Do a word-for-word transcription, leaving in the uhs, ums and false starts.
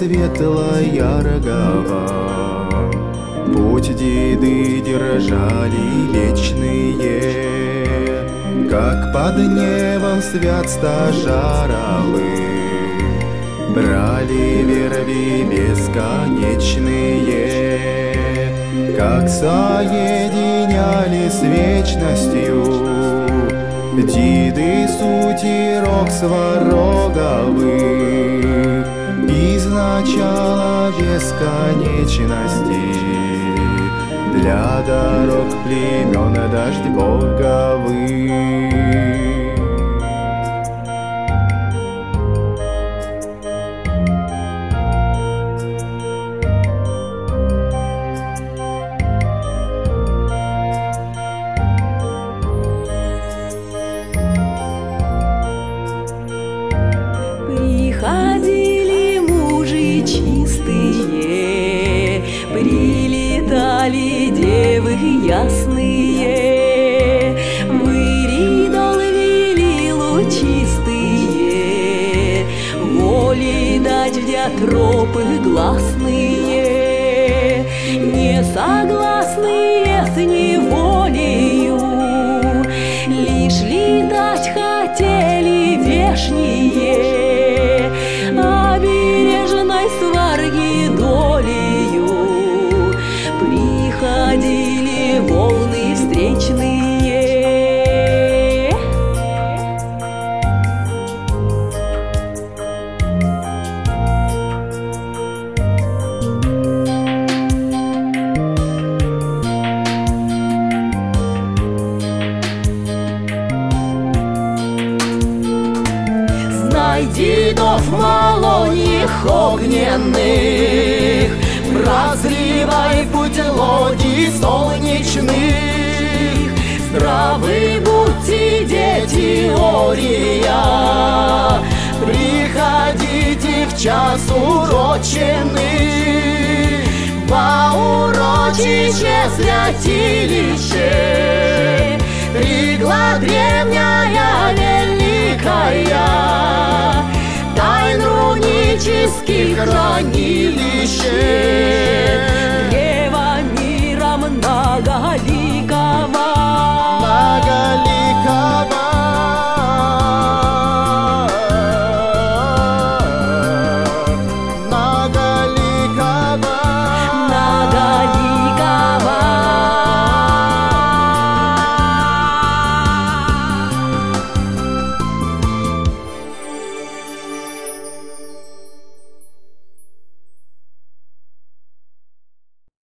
светлая рогова. Путь деды держали вечные, как под небом свят стажаровы. Брали верви бесконечные, как соединяли с вечностью деды сутирок свароговых из начала бесконечности. Для дорог племен дождь боговых. Приходили мужи чистые, прилетали девы ясные, мыри долвили лучистые, воли дать в диатропы гласные, не согласные с неволею, лишь летать хотели вешние, обережной сварги долею приходили волны встречные. Знай дедов малоньих огненных, прозривай путь лодий солнечных. Здравы будьте, дети Ория, приходите в час уроченный, во урочище святилище, пригла древняя великая, тайн рунических хранилище.